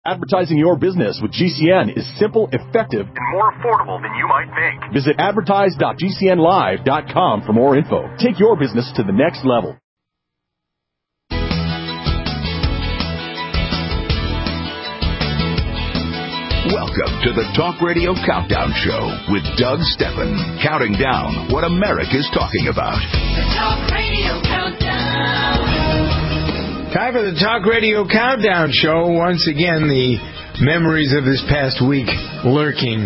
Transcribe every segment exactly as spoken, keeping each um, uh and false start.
Advertising your business with G C N is simple, effective, and more affordable than you might think. Visit advertise dot g c n live dot com for more info. Take your business to the next level. Welcome to the Talk Radio Countdown Show with Doug Steffen, counting down what America's talking about. The Talk Radio Countdown. Time for the Talk Radio Countdown Show. Once again, the memories of this past week lurking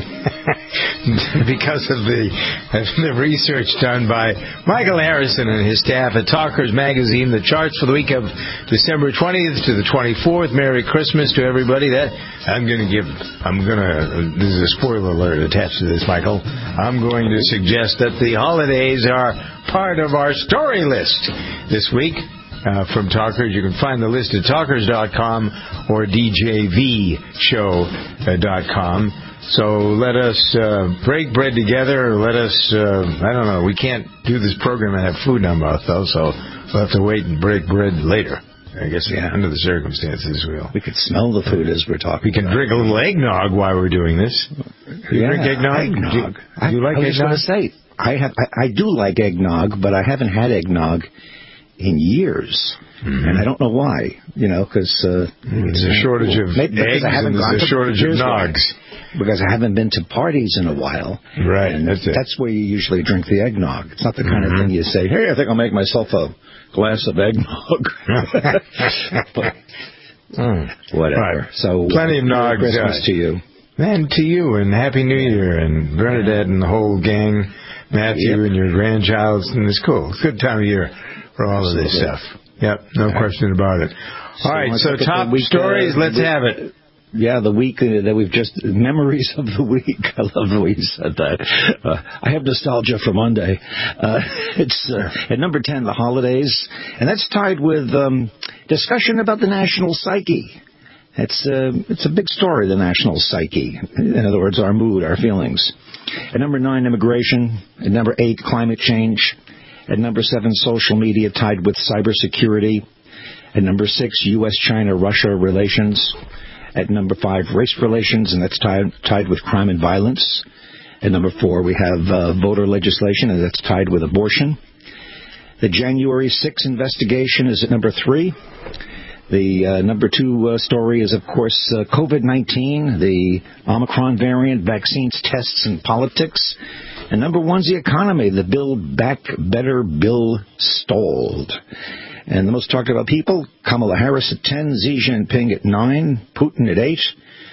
because of the, the research done by Michael Harrison and his staff at Talkers Magazine. The charts for the week of December twentieth to the twenty-fourth. Merry Christmas to everybody. That I'm going to give. I'm going to. This is a spoiler alert attached to this, Michael. I'm going to suggest that the holidays are part of our story list this week. Uh, from Talkers. You can find the list at talkers dot com or d j v show dot com. So let us uh, break bread together. Let us, uh, I don't know, we can't do this program and have food in our mouth, though, so we'll have to wait and break bread later. I guess yeah. Under the circumstances, we'll. We could smell the food as we're talking. We can about drink a little eggnog while we're doing this. You yeah, drink eggnog? eggnog. Do you, do you like I, I was eggnog? going to say, I, have, I, I do like eggnog, but I haven't had eggnog in years, mm-hmm. and I don't know why. You know, because uh, there's a shortage of maybe eggs I haven't and gone there's a to, shortage of nogs. Because I haven't been to parties in a while. Right, and that's it. That's where you usually drink the eggnog. It's not the kind mm-hmm. of thing you say, hey, I think I'll make myself a glass of eggnog. but, mm, whatever. Right. So plenty of nogs. Christmas uh, to you. And to you, and Happy New Year, and Bernadette and the whole gang, Matthew yep. and your grandchild, and it's cool. It's a good time of year for all of this stuff. Yep, no right. question about it. All so right, so top week, stories, uh, let's week, have it. Yeah, the week uh, that we've just, memories of the week. I love the way you said that. Uh, I have nostalgia for Monday. Uh, it's uh, at number ten, the holidays, and that's tied with um, discussion about the national psyche. It's, uh, it's a big story, the national psyche. In other words, our mood, our feelings. At number nine, immigration. At number eight, climate change. At number seven, social media tied with cybersecurity. At number six, U S China Russia relations. At number five, race relations, and that's tied, tied with crime and violence. At number four, we have uh, voter legislation, and that's tied with abortion. The January sixth investigation is at number three. The uh, number two uh, story is, of course, uh, COVID nineteen, the Omicron variant, vaccines, tests, and politics. And number one's the economy. The Build Back Better bill stalled. And the most talked about people, Kamala Harris at ten, Xi Jinping at nine, Putin at eight,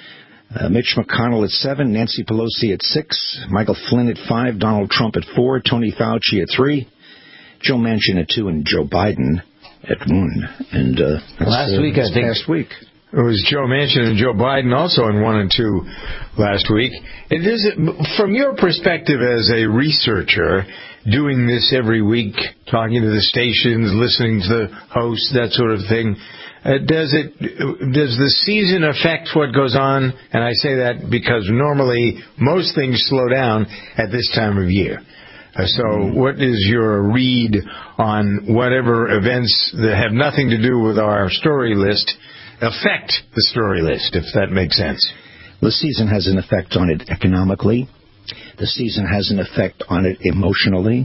uh, Mitch McConnell at seven, Nancy Pelosi at six, Michael Flynn at five, Donald Trump at four, Tony Fauci at three, Joe Manchin at two, and Joe Biden at one. And uh, that's, last uh, week, I think. Last week. It was Joe Manchin and Joe Biden also in one and two last week. It is, from your perspective as a researcher, doing this every week, talking to the stations, listening to the hosts, that sort of thing, uh, does it? Does the season affect what goes on? And I say that because normally most things slow down at this time of year. Uh, so what is your read on whatever events that have nothing to do with our story list affect the story list, if that makes sense? The season has an effect on it economically. The season has an effect on it emotionally.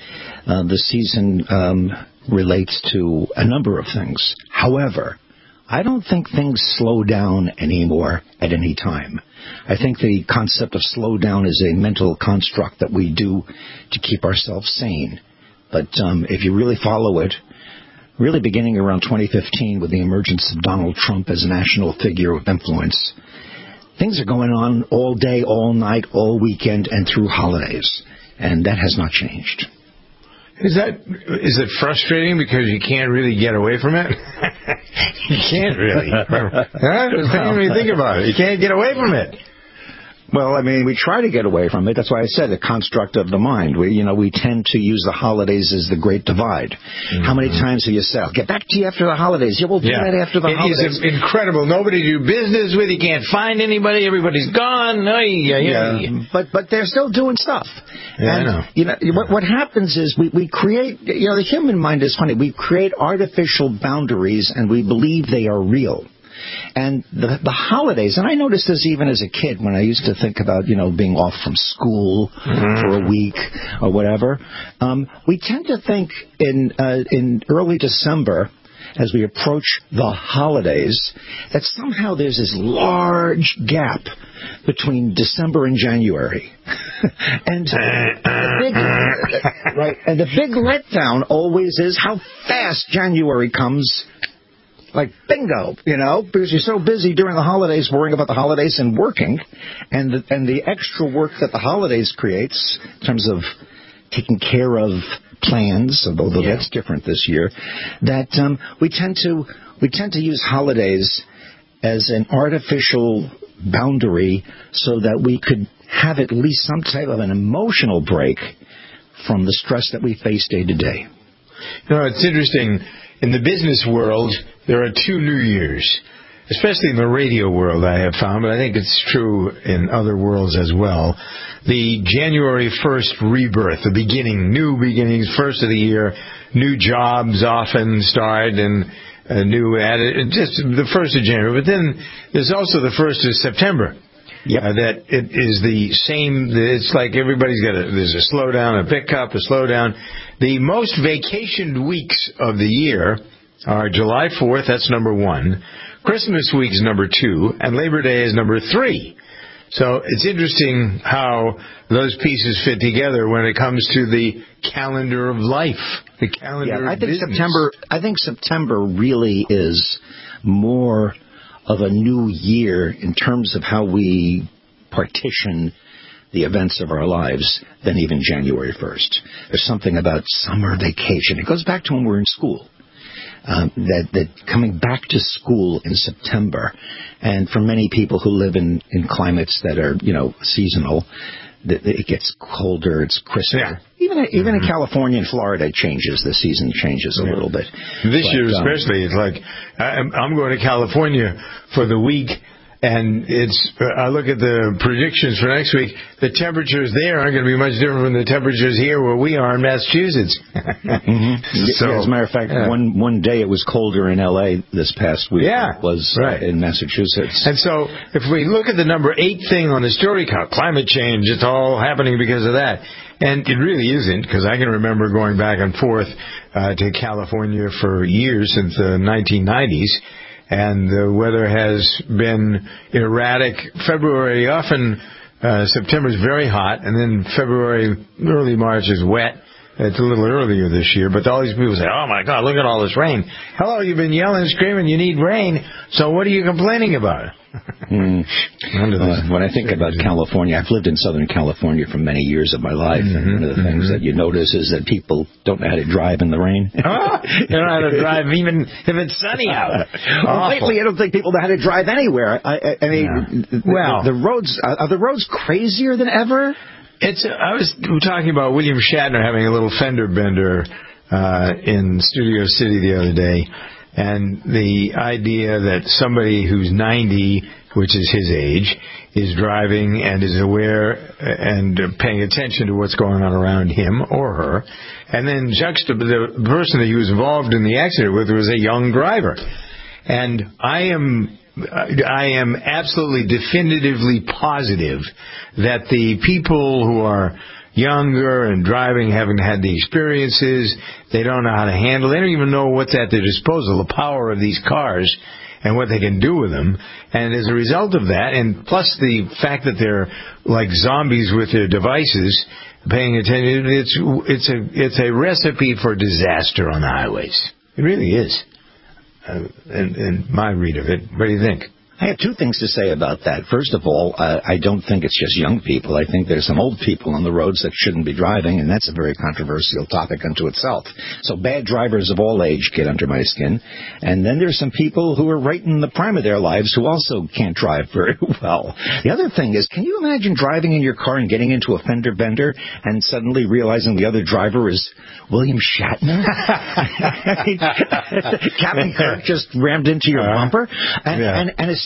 Uh, the season um, relates to a number of things. However, I don't think things slow down anymore at any time. I think the concept of slow down is a mental construct that we do to keep ourselves sane. But um, if you really follow it, really beginning around twenty fifteen with the emergence of Donald Trump as a national figure of influence, things are going on all day, all night, all weekend, and through holidays. And that has not changed. Is that is it frustrating because you can't really get away from it? You can't really. Huh? When you think about it, you can't get away from it. Well, I mean, we try to get away from it. That's why I said the construct of the mind. We, you know, we tend to use the holidays as the great divide. Mm-hmm. How many times have you said, I'll get back to you after the holidays? Yeah, we'll do yeah. that after the it holidays. It's incredible. Nobody to do business with. You can't find anybody. Everybody's gone. Oh, yeah, yeah, yeah. But but they're still doing stuff. Yeah, and, I know. You know, what, what happens is we, we create, you know, the human mind is funny. We create artificial boundaries and we believe they are real. And the, the holidays, and I noticed this even as a kid when I used to think about, you know, being off from school mm-hmm. for a week or whatever. Um, we tend to think in uh, in early December, as we approach the holidays, that somehow there's this large gap between December and January. and, the big, right, and the big letdown always is how fast January comes. Like, bingo, you know, because you're so busy during the holidays worrying about the holidays and working, and the, and the extra work that the holidays creates in terms of taking care of plans, although yeah. that's different this year, that um, we tend to we tend to use holidays as an artificial boundary so that we could have at least some type of an emotional break from the stress that we face day to day. You know, it's interesting. In the business world, there are two New Years, especially in the radio world, I have found, but I think it's true in other worlds as well. The January first rebirth, the beginning, new beginnings, first of the year, new jobs often start, and a new added, just the first of January. But then there's also the first of September. Yep. Uh, that it is the same. It's like everybody's got a, there's a slowdown, a pickup, a slowdown. The most vacationed weeks of the year are July fourth, that's number one. Christmas week is number two, and Labor Day is number three. So it's interesting how those pieces fit together when it comes to the calendar of life, the calendar yeah, I of think business. September. I think September really is more of a new year in terms of how we partition the events of our lives than even January first. There's something about summer vacation. It goes back to when we were in school. Um, that, that coming back to school in September, and for many people who live in, in climates that are, you know, seasonal, that it gets colder, it's crisper. Yeah. Even even mm-hmm. in California and Florida, it changes. The season changes a yeah. little bit. This but, year um, especially, it's like I'm, I'm going to California for the week. And it's, I look at the predictions for next week, the temperatures there aren't going to be much different from the temperatures here where we are in Massachusetts. mm-hmm. so, yeah, as a matter of fact, yeah. one one day it was colder in L A this past week yeah, than it was right. uh, in Massachusetts. And so if we look at the number eight thing on the story count, climate change, it's all happening because of that. And it really isn't, because I can remember going back and forth uh, to California for years, since the nineteen nineties. And the weather has been erratic. February, often uh, September is very hot, and then February, early March is wet. It's a little earlier this year, but all these people say, oh, my God, look at all this rain. Hello, you've been yelling and screaming you need rain, so what are you complaining about? mm. uh, when I think about California, I've lived in Southern California for many years of my life, mm-hmm, and one of the mm-hmm. things that you notice is that people don't know how to drive in the rain. Oh, they don't know how to drive even if it's sunny out. Well, lately, I don't think people know how to drive anywhere. I, I, I mean, yeah. well, the, the roads are the roads crazier than ever? It's. I was talking about William Shatner having a little fender bender uh, in Studio City the other day, and the idea that somebody who's ninety, which is his age, is driving and is aware and paying attention to what's going on around him or her, and then juxtap- the person that he was involved in the accident with was a young driver. And I am I am absolutely definitively positive that the people who are younger and driving haven't had the experiences, they don't know how to handle, they don't even know what's at their disposal, the power of these cars and what they can do with them. And as a result of that, and plus the fact that they're like zombies with their devices, paying attention, it's it's a it's a recipe for disaster on the highways. It really is. Uh, and, and my read of it. What do you think? I have two things to say about that. First of all, uh, I don't think it's just young people. I think there's some old people on the roads that shouldn't be driving, and that's a very controversial topic unto itself. So bad drivers of all age get under my skin. And then there's some people who are right in the prime of their lives who also can't drive very well. The other thing is, can you imagine driving in your car and getting into a fender bender and suddenly realizing the other driver is William Shatner? Captain Kirk just rammed into your bumper. And, yeah. and, and as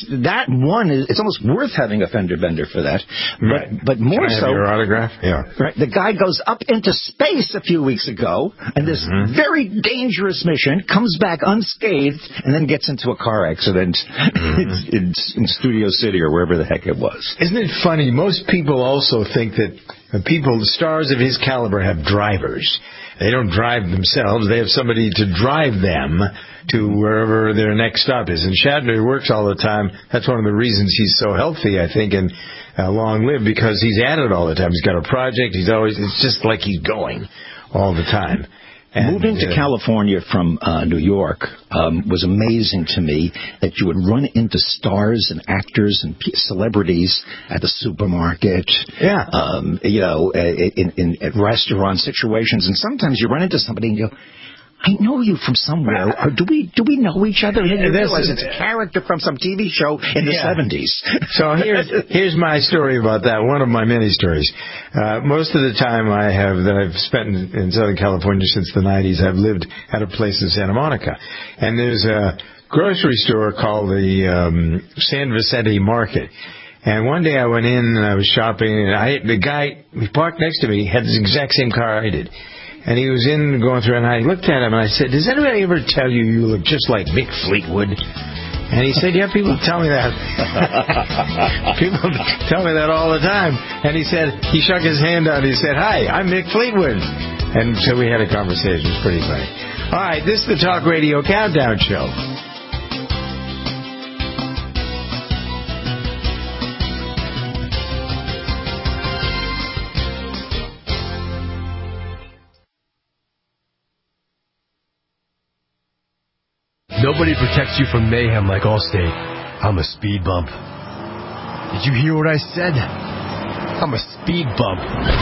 that one is, it's almost worth having a fender bender for that. But, right. but more Can I have so. your autograph? Yeah. Right. The guy goes up into space a few weeks ago, and this mm-hmm. very dangerous mission comes back unscathed, and then gets into a car accident mm-hmm. in, in Studio City or wherever the heck it was. Isn't it funny? Most people also think that people, the stars of his caliber, have drivers. They don't drive themselves. They have somebody to drive them to wherever their next stop is. And Shatner works all the time. That's one of the reasons he's so healthy, I think, and uh, long-lived, because he's at it all the time. He's got a project. He's always, it's just like he's going all the time. And, Moving to uh, California from uh, New York um, was amazing to me, that you would run into stars and actors and p- celebrities at the supermarket, yeah, um, you know, in, in at restaurant situations, and sometimes you run into somebody and you go, I know you from somewhere, or do we do we know each other? And then you realize it's a character from some T V show in the yeah. seventies. So here's here's my story about that, one of my many stories. Uh, most of the time I have that I've spent in, in Southern California since the nineties, I've lived at a place in Santa Monica. And there's a grocery store called the um, San Vicente Market. And one day I went in and I was shopping, and I the guy who parked next to me had the exact same car I did. And he was in going through, and I looked at him, and I said, does anybody ever tell you you look just like Mick Fleetwood? And he said, yeah, people tell me that. People tell me that all the time. And he said, he shook his hand out, and he said, hi, I'm Mick Fleetwood. And so we had a conversation. It was pretty funny. All right, this is the Talk Radio Countdown Show. Nobody protects you from mayhem like Allstate. I'm a speed bump. Did you hear what I said? I'm a speed bump.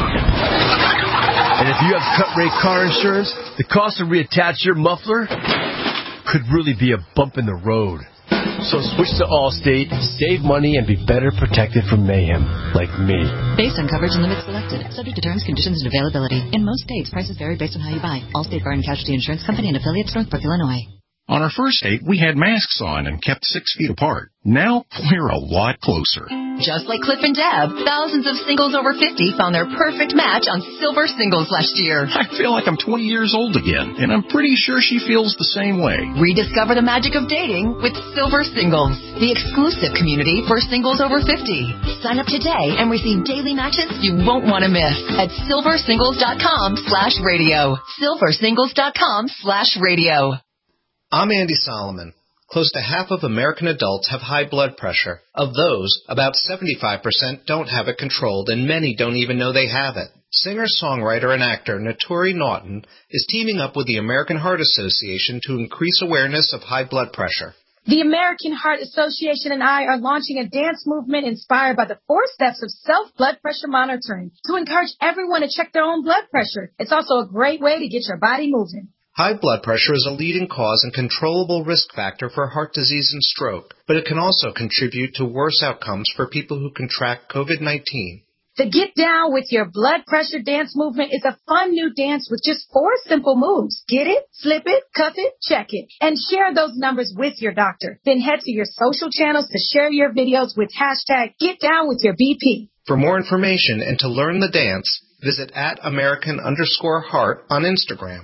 And if you have cut rate car insurance, the cost to reattach your muffler could really be a bump in the road. So switch to Allstate, save money, and be better protected from mayhem, like me. Based on coverage and limits selected, subject to terms, conditions, and availability. In most states, prices vary based on how you buy. Allstate Fire and Casualty Insurance Company and affiliates, Northbrook, Illinois. On our first date, we had masks on and kept six feet apart. Now, we're a lot closer. Just like Cliff and Deb, thousands of singles over fifty found their perfect match on Silver Singles last year. I feel like I'm twenty years old again, and I'm pretty sure she feels the same way. Rediscover the magic of dating with Silver Singles, the exclusive community for singles over fifty. Sign up today and receive daily matches you won't want to miss at silversingles.com slash radio. silversingles.com slash radio. I'm Andy Solomon. Close to half of American adults have high blood pressure. Of those, about seventy-five percent don't have it controlled, and many don't even know they have it. Singer-songwriter and actor Naturi Naughton is teaming up with the American Heart Association to increase awareness of high blood pressure. The American Heart Association and I are launching a dance movement inspired by the four steps of self-blood pressure monitoring to encourage everyone to check their own blood pressure. It's also a great way to get your body moving. High blood pressure is a leading cause and controllable risk factor for heart disease and stroke, but it can also contribute to worse outcomes for people who contract COVID nineteen. The Get Down with Your Blood Pressure dance movement is a fun new dance with just four simple moves. Get it, slip it, cuff it, check it, and share those numbers with your doctor. Then head to your social channels to share your videos with hashtag Get Down with Your B P. For more information and to learn the dance, visit at American underscore heart on Instagram.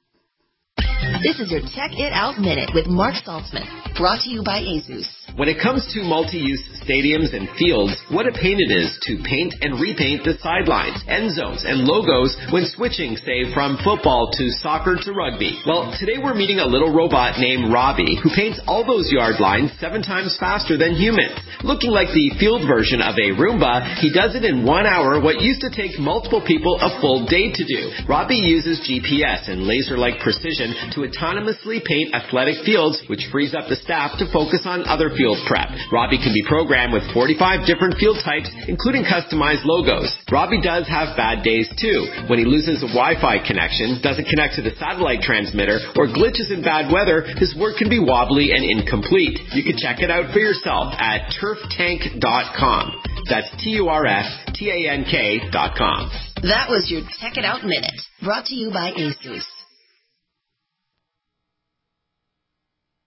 This is your Tech It Out Minute with Mark Saltzman, brought to you by ASUS. When it comes to multi-use stadiums and fields, what a pain it is to paint and repaint the sidelines, end zones, and logos when switching, say, from football to soccer to rugby. Well, today we're meeting a little robot named Robbie who paints all those yard lines seven times faster than humans. Looking like the field version of a Roomba, he does it in one hour, what used to take multiple people a full day to do. Robbie uses G P S and laser-like precision to autonomously paint athletic fields, which frees up the staff to focus on other field prep. Robbie can be programmed with forty-five different field types, including customized logos. Robbie does have bad days too. When he loses a Wi-Fi connection, doesn't connect to the satellite transmitter, or glitches in bad weather, his work can be wobbly and incomplete. You can check it out for yourself at turf tank dot com. That's T U R F T A N K dot com. That was your Tech It Out Minute, brought to you by ASUS.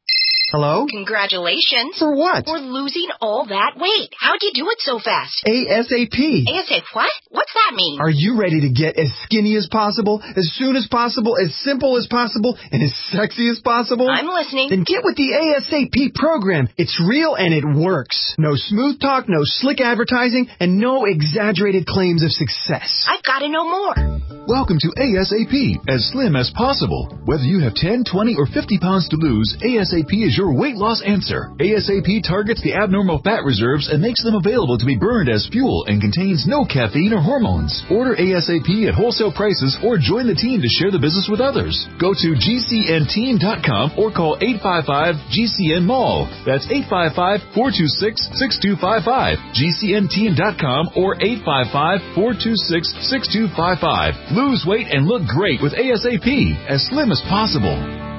Hello? Congratulations. For what? For losing all that weight. How'd you do it so fast? ASAP. ASAP what? What's that mean? Are you ready to get as skinny as possible, as soon as possible, as simple as possible, and as sexy as possible? I'm listening. Then get with the ASAP program. It's real and it works. No smooth talk, no slick advertising, and no exaggerated claims of success. I've got to know more. Welcome to ASAP, as slim as possible. Whether you have ten, twenty, or fifty pounds to lose, ASAP is your weight loss answer. ASAP targets the abnormal fat reserves and makes them available to be burned as fuel and contains no caffeine or hormones. Order ASAP at wholesale prices or join the team to share the business with others. Go to G C N team dot com or call eight five five G C N mall. That's eight five five, four two six, six two five five. G C N team dot com or eight five five, four two six, six two five five. Lose weight and look great with ASAP, as slim as possible.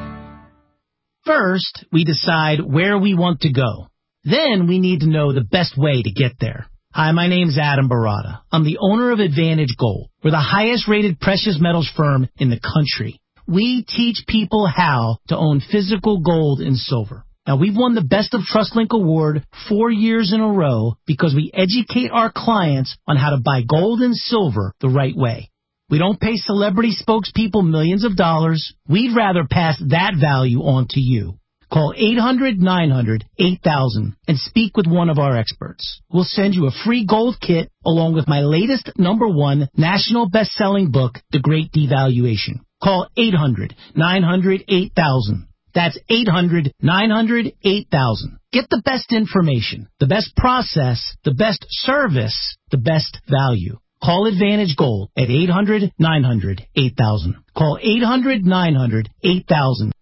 First, we decide where we want to go. Then we need to know the best way to get there. Hi, my name's Adam Barada. I'm the owner of Advantage Gold. We're the highest rated precious metals firm in the country. We teach people how to own physical gold and silver. Now, we've won the Best of TrustLink Award four years in a row because we educate our clients on how to buy gold and silver the right way. We don't pay celebrity spokespeople millions of dollars. We'd rather pass that value on to you. Call eight hundred, nine hundred, eight thousand and speak with one of our experts. We'll send you a free gold kit along with my latest number one national best-selling book, The Great Devaluation. Call eight hundred, nine hundred, eight thousand. That's eight hundred, nine hundred, eight thousand. Get the best information, the best process, the best service, the best value. Call Advantage Gold at eight hundred, nine hundred, eight thousand. Call eight hundred, nine hundred, eight thousand.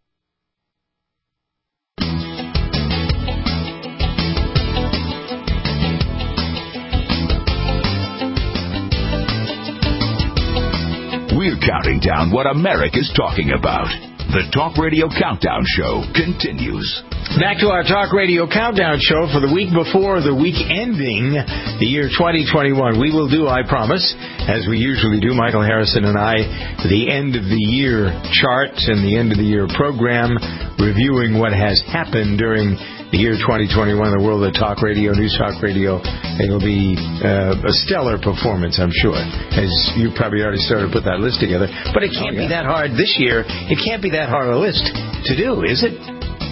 We're counting down what America's talking about. The Talk Radio Countdown Show continues. Back to our Talk Radio Countdown Show for the week before the week ending the year twenty twenty-one. We will do, I promise, as we usually do, Michael Harrison and I, the end of the year chart and the end of the year program, reviewing what has happened during the year twenty twenty-one, the world of talk radio, news talk radio. It'll be uh, a stellar performance, I'm sure, as you probably already started to put that list together. But it can't oh, yeah. be that hard this year. It can't be that hard a list to do, is it?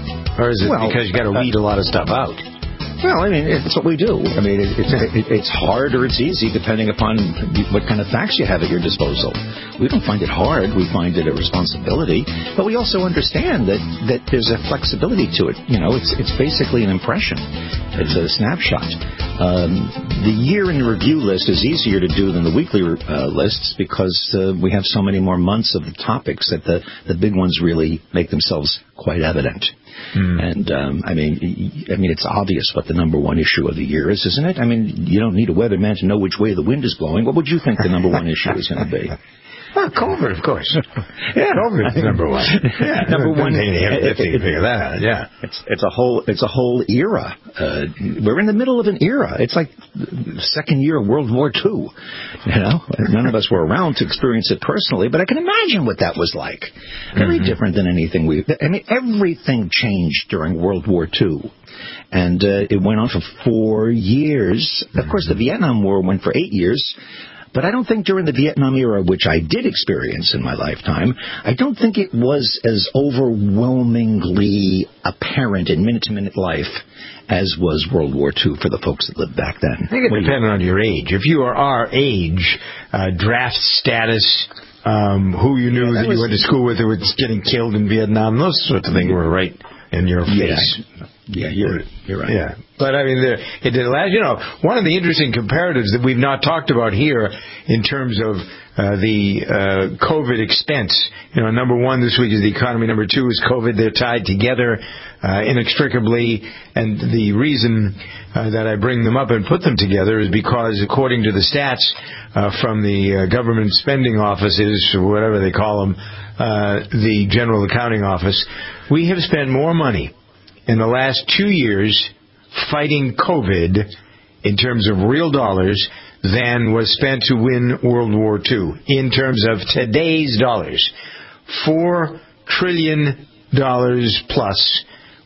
Or is it well, because you got to weed a lot of stuff out? Well, I mean, it's what we do. I mean, it, it, it, it's hard or it's easy depending upon what kind of facts you have at your disposal. We don't find it hard. We find it a responsibility. But we also understand that, that there's a flexibility to it. You know, it's it's basically an impression. It's a snapshot. Um, the year in review list is easier to do than the weekly uh, lists because uh, we have so many more months of the topics that the, the big ones really make themselves quite evident. Mm. And, um, I mean, I mean, it's obvious what the number one issue of the year is, isn't it? I mean, you don't need a weatherman to know which way the wind is blowing. What would you think the number one issue is going to be? Well, COVID, of course. Yeah, COVID is number one. Yeah, number one. It, it, it, figure that out. Yeah, it's it's a whole it's a whole era. Uh, we're in the middle of an era. It's like the second year of World War Two. You know, none of us were around to experience it personally, but I can imagine what that was like. Very mm-hmm. different than anything we. I mean, everything changed during World War Two. And uh, it went on for four years. Of course, the Vietnam War went for eight years. But I don't think during the Vietnam era, which I did experience in my lifetime, I don't think it was as overwhelmingly apparent in minute-to-minute life as was World War Two for the folks that lived back then. I think it depended on your age. If you are our age, uh, draft status, um, who you knew yeah, that, that was, you went to school with who was getting killed in Vietnam, those sorts of things were right in your face. Yeah. Yeah, you're, you're right. Yeah, but I mean, there, it did last. You know, one of the interesting comparatives that we've not talked about here in terms of uh, the uh, COVID expense. You know, number one this week is the economy. Number two is COVID. They're tied together uh, inextricably, and the reason uh, that I bring them up and put them together is because, according to the stats uh, from the uh, government spending offices, or whatever they call them, uh, the General Accounting Office, we have spent more money in the last two years fighting COVID in terms of real dollars than was spent to win World War Two in terms of today's dollars. Four trillion dollars plus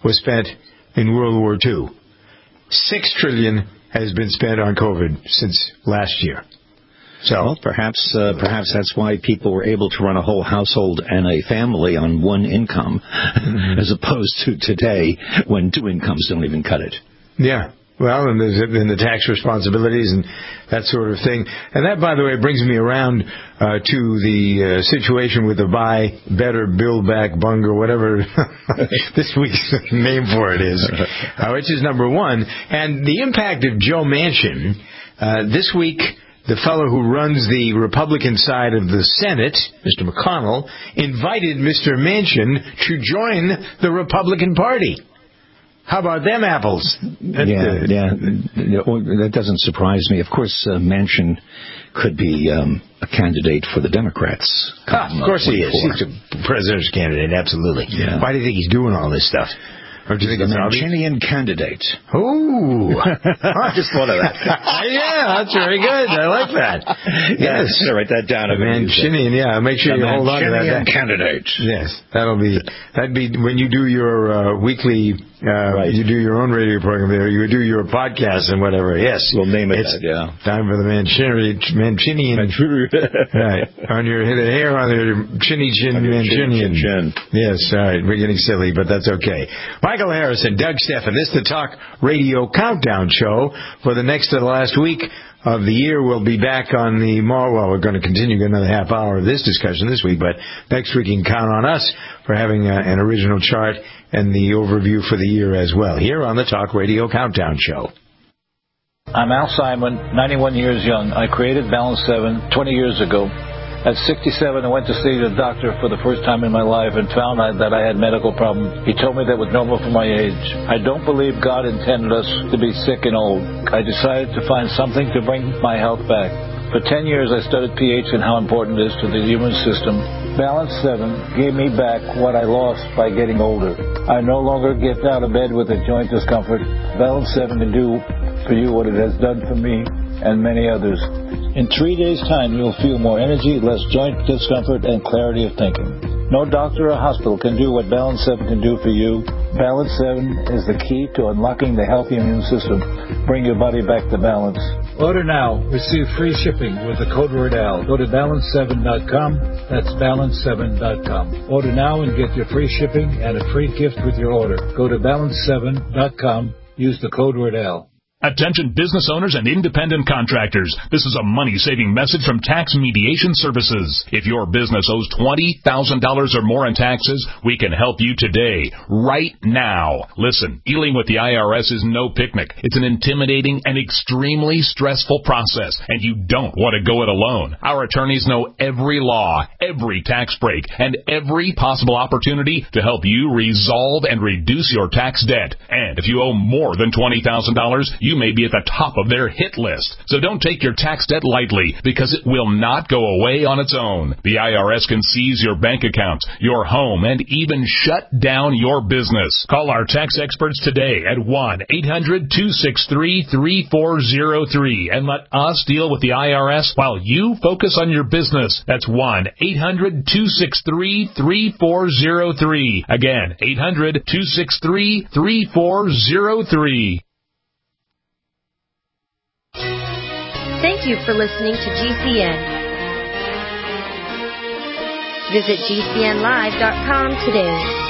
was spent in World War Two. Six trillion dollars has been spent on COVID since last year. So well, perhaps uh, perhaps that's why people were able to run a whole household and a family on one income, mm-hmm. as opposed to today when two incomes don't even cut it. Yeah. Well, and, there's, and the tax responsibilities and that sort of thing. And that, by the way, brings me around uh, to the uh, situation with the Buy Better, Build Back, Bunga, whatever this week's name for it is, uh, which is number one. And the impact of Joe Manchin uh, this week. The fellow who runs the Republican side of the Senate, Mister McConnell, invited Mister Manchin to join the Republican Party. How about them apples? Yeah, yeah, that doesn't surprise me. Of course, uh, Manchin could be um, a candidate for the Democrats. Ah, of course he is. He's a president's candidate, absolutely. Yeah. Why do you think he's doing all this stuff? Or do you think the it's Manchinian candidate? Ooh. I just thought of that. Yeah, that's very good. I like that. Yes. Yeah, write that down. The Manchinian, yeah. Make sure the you hold on to that. Manchinian candidate. Yes. That'll be, that'd be when you do your uh, weekly, uh, right. you do your own radio program there, you do your podcast and whatever. Yes. We'll name it it's that, yeah. Time for the Manchinian. Manchinian. Right. On your the hair on your chinny chin Manchinian. Chin, chin. Yes. All right. We're getting silly, but that's okay. Michael Harrison, Doug Steffen. This is the Talk Radio Countdown Show for the next to the last week of the year. We'll be back on the more. Well, we're going to continue another half hour of this discussion this week, but next week you can count on us for having a, an original chart and the overview for the year as well here on the Talk Radio Countdown Show. I'm Al Simon, ninety-one years young. I created Balance seven twenty years ago. At sixty-seven, I went to see the doctor for the first time in my life and found out that I had medical problems. He told me that was normal for my age. I don't believe God intended us to be sick and old. I decided to find something to bring my health back. For ten years, I studied pH and how important it is to the human system. Balance seven gave me back what I lost by getting older. I no longer get out of bed with a joint discomfort. Balance seven can do for you what it has done for me and many others. In three days' time, you'll feel more energy, less joint discomfort, and clarity of thinking. No doctor or hospital can do what Balance seven can do for you. Balance seven is the key to unlocking the healthy immune system. Bring your body back to balance. Order now. Receive free shipping with the code word Al. Go to balance seven dot com. That's balance seven dot com. Order now and get your free shipping and a free gift with your order. Go to balance seven dot com. Use the code word Al. Attention business owners and independent contractors. This is a money-saving message from Tax Mediation Services. If your business owes twenty thousand dollars or more in taxes, we can help you today, right now. Listen, dealing with the I R S is no picnic. It's an intimidating and extremely stressful process, and you don't want to go it alone. Our attorneys know every law, every tax break, and every possible opportunity to help you resolve and reduce your tax debt. And if you owe more than twenty thousand dollars, you You may be at the top of their hit list. So don't take your tax debt lightly, because it will not go away on its own. The I R S can seize your bank accounts, your home, and even shut down your business. Call our tax experts today at one eight hundred two six three three four zero three and let us deal with the I R S while you focus on your business. That's one eight hundred two six three three four zero three. Again, eight hundred two six three three four zero three. Thank you for listening to G C N. Visit G C N live dot com today.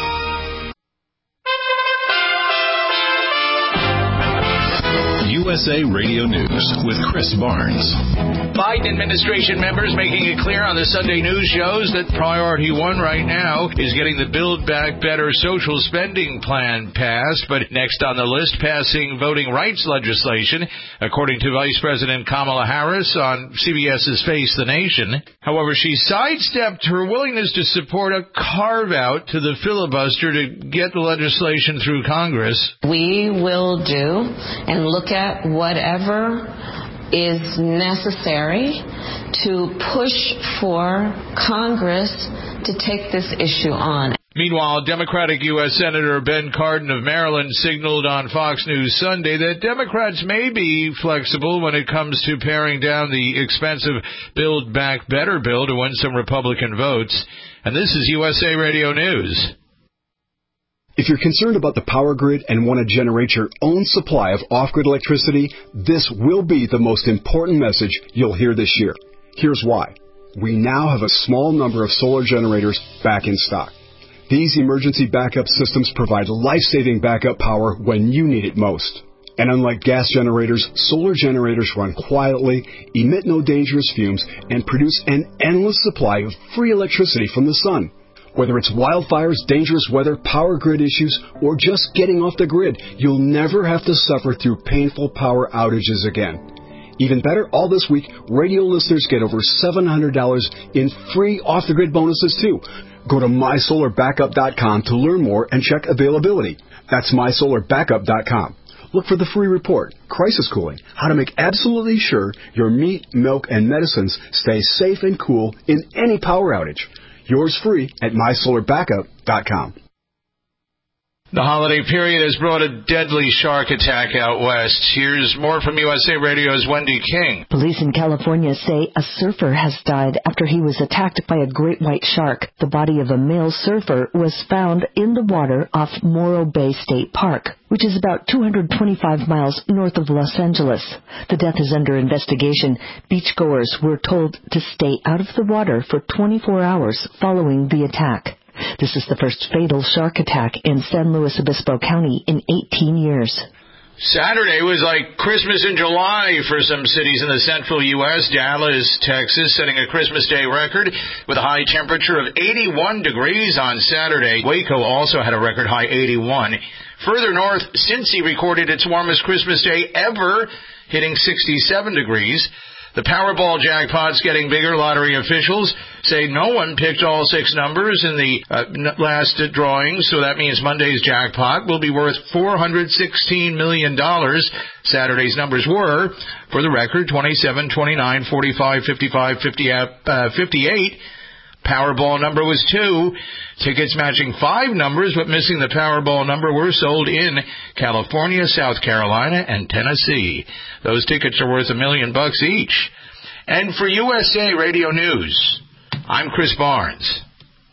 U S A Radio News with Chris Barnes. Biden administration members making it clear on the Sunday news shows that priority one right now is getting the Build Back Better social spending plan passed, but next on the list, passing voting rights legislation, according to Vice President Kamala Harris on CBS's Face the Nation. However, she sidestepped her willingness to support a carve-out to the filibuster to get the legislation through Congress. We will do and look at whatever is necessary to push for Congress to take this issue on. Meanwhile, Democratic U S Senator Ben Cardin of Maryland signaled on Fox News Sunday that Democrats may be flexible when it comes to paring down the expensive Build Back Better bill to win some Republican votes. And this is U S A Radio News. If you're concerned about the power grid and want to generate your own supply of off-grid electricity, this will be the most important message you'll hear this year. Here's why. We now have a small number of solar generators back in stock. These emergency backup systems provide life-saving backup power when you need it most. And unlike gas generators, solar generators run quietly, emit no dangerous fumes, and produce an endless supply of free electricity from the sun. Whether it's wildfires, dangerous weather, power grid issues, or just getting off the grid, you'll never have to suffer through painful power outages again. Even better, all this week, radio listeners get over seven hundred dollars in free off-the-grid bonuses, too. Go to my solar backup dot com to learn more and check availability. That's my solar backup dot com. Look for the free report, Crisis Cooling, how to make absolutely sure your meat, milk, and medicines stay safe and cool in any power outage. Yours free at my solar backup dot com. The holiday period has brought a deadly shark attack out west. Here's more from U S A Radio's Wendy King. Police in California say a surfer has died after he was attacked by a great white shark. The body of a male surfer was found in the water off Morro Bay State Park, which is about two hundred twenty-five miles north of Los Angeles. The death is under investigation. Beachgoers were told to stay out of the water for twenty-four hours following the attack. This is the first fatal shark attack in San Luis Obispo County in eighteen years. Saturday was like Christmas in July for some cities in the central U S Dallas, Texas, setting a Christmas Day record with a high temperature of eighty-one degrees on Saturday. Waco also had a record high eighty-one. Further north, Cincy recorded its warmest Christmas Day ever, hitting sixty-seven degrees. The Powerball jackpot's getting bigger. Lottery officials say no one picked all six numbers in the uh, last drawing, so that means Monday's jackpot will be worth four hundred sixteen million dollars. Saturday's numbers were, for the record, twenty-seven, twenty-nine, forty-five, fifty-five, fifty, uh, fifty-eight. Powerball number was two. Tickets matching five numbers but missing the Powerball number were sold in California, South Carolina, and Tennessee. Those tickets are worth a million bucks each. And for U S A Radio News, I'm Chris Barnes.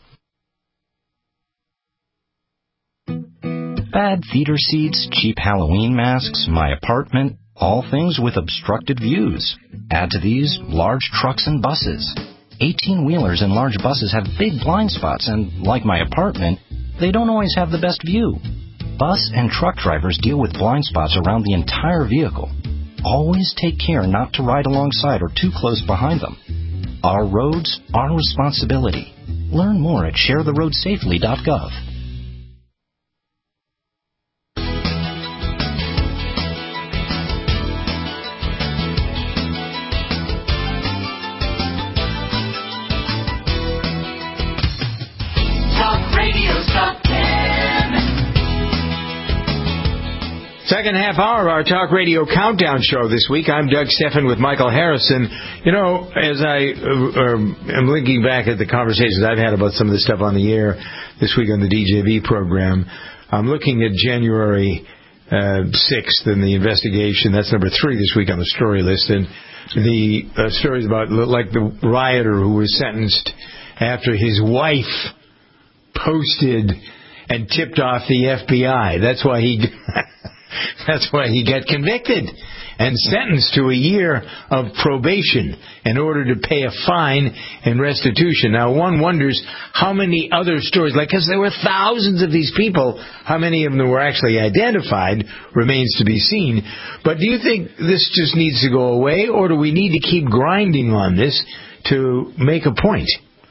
Bad theater seats, cheap Halloween masks, my apartment, all things with obstructed views. Add to these large trucks and buses. eighteen-wheelers and large buses have big blind spots, and like my apartment, they don't always have the best view. Bus and truck drivers deal with blind spots around the entire vehicle. Always take care not to ride alongside or too close behind them. Our roads, our responsibility. Learn more at share the road safely dot gov. Second half hour of our Talk Radio Countdown show this week. I'm Doug Steffen with Michael Harrison. You know, as I uh, am linking back at the conversations I've had about some of the stuff on the air this week on the D J V program, I'm looking at January uh, sixth and the investigation. That's number three this week on the story list. And the uh, story is about, like, the rioter who was sentenced after his wife posted and tipped off the F B I. That's why he... That's why he got convicted and sentenced to a year of probation in order to pay a fine and restitution. Now, one wonders how many other stories, like, because there were thousands of these people, how many of them were actually identified remains to be seen. But do you think this just needs to go away, or do we need to keep grinding on this to make a point?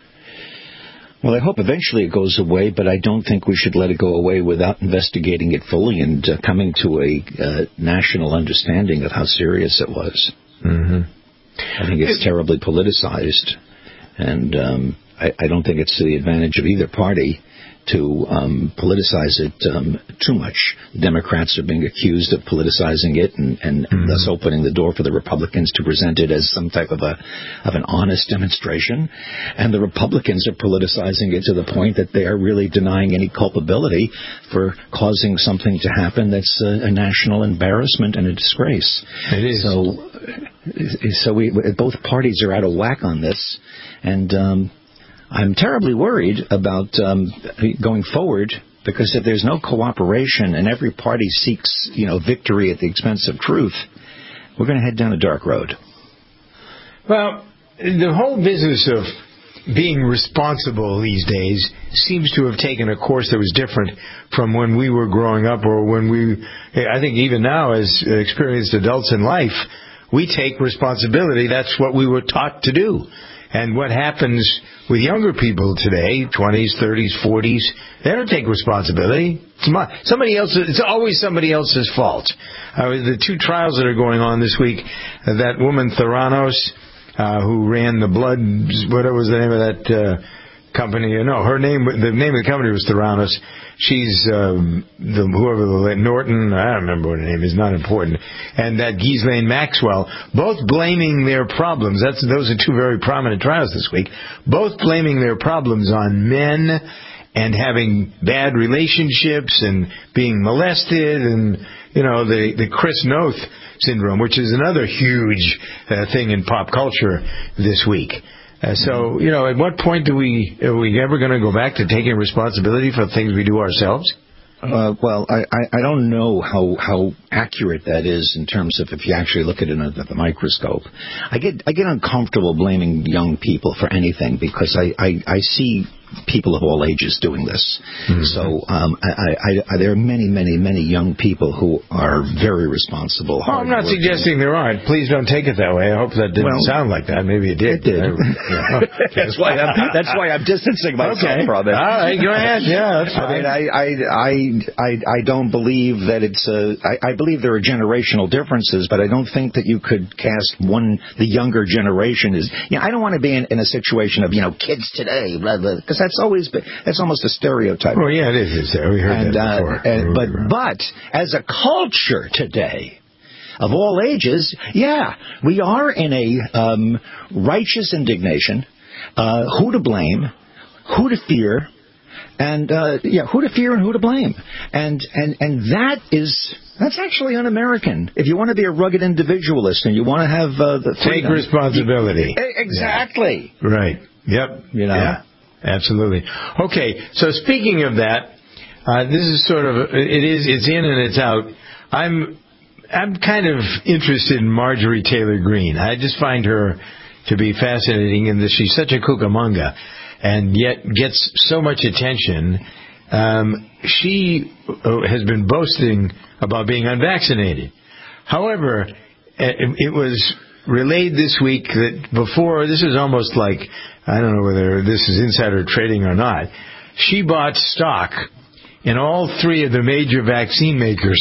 Well, I hope eventually it goes away, but I don't think we should let it go away without investigating it fully and uh, coming to a uh, national understanding of how serious it was. Mm-hmm. I think it's terribly politicized, and um, I, I don't think it's to the advantage of either party to um, politicize it um, too much. The Democrats are being accused of politicizing it and, and, mm-hmm. and thus opening the door for the Republicans to present it as some type of a of an honest demonstration. And the Republicans are politicizing it to the point that they are really denying any culpability for causing something to happen that's a, a national embarrassment and a disgrace. It is. So, so we both parties are out of whack on this, and um, I'm terribly worried about um, going forward Because if there's no cooperation and every party seeks, you know, victory at the expense of truth, we're going to head down a dark road. Well, the whole business of being responsible these days seems to have taken a course that was different from when we were growing up, or when we, I think even now as experienced adults in life, we take responsibility. That's what we were taught to do. And what happens with younger people today, twenties, thirties, forties, they don't take responsibility. It's my, somebody else. It's always somebody else's fault. Uh, the two trials that are going on this week, uh, that woman Theranos, Uh, who ran the blood, what was the name of that uh, company? No, her name, the name of the company was Theranos. She's um, the whoever the Norton, I don't remember what her name is, not important. And that Ghislaine Maxwell, both blaming their problems. That's those are two very prominent trials this week. Both blaming their problems on men and having bad relationships and being molested, and you know the the Chris Noth syndrome, which is another huge uh, thing in pop culture this week. Uh, so, you know, at what point do we are we ever going to go back to taking responsibility for things we do ourselves? Uh, well, I, I, I don't know how, how accurate that is in terms of if you actually look at it under the microscope. I get I get uncomfortable blaming young people for anything because I, I, I see people of all ages doing this. Mm-hmm. So um, I, I, I, there are many, many, many young people who are very responsible. Well, I'm not suggesting there aren't. Please don't take it that way. I hope that didn't well, sound like that. Maybe it did. It did. Yeah. that's why I'm that's why I'm distancing myself okay. from it. All right, go ahead. Yeah, that's fine. I, I, I, I, I don't believe that it's a. I, I believe there are generational differences, but I don't think that you could cast one. The younger generation is. You know, I don't want to be in, in a situation of you know kids today, blah blah. Because that's always been, that's almost a stereotype. Well, yeah, it is. We heard and, that before. Uh, and, but but as a culture today, of all ages, yeah, we are in a um, righteous indignation. Uh, who to blame? Who to fear? And uh, yeah, who to fear and who to blame? And and and that is. That's actually un-American. If you want to be a rugged individualist and you want to have uh, the freedom, take responsibility. You, exactly. Yeah. Right. Yep. You know. Yeah. Absolutely. Okay. So speaking of that, uh, this is sort of it is it's in and it's out. I'm I'm kind of interested in Marjorie Taylor Greene. I just find her to be fascinating in that she's such a cucamonga, and yet gets so much attention. Um, she has been boasting about being unvaccinated. However, it, it was relayed this week that before, this is almost like, I don't know whether this is insider trading or not, she bought stock in all three of the major vaccine makers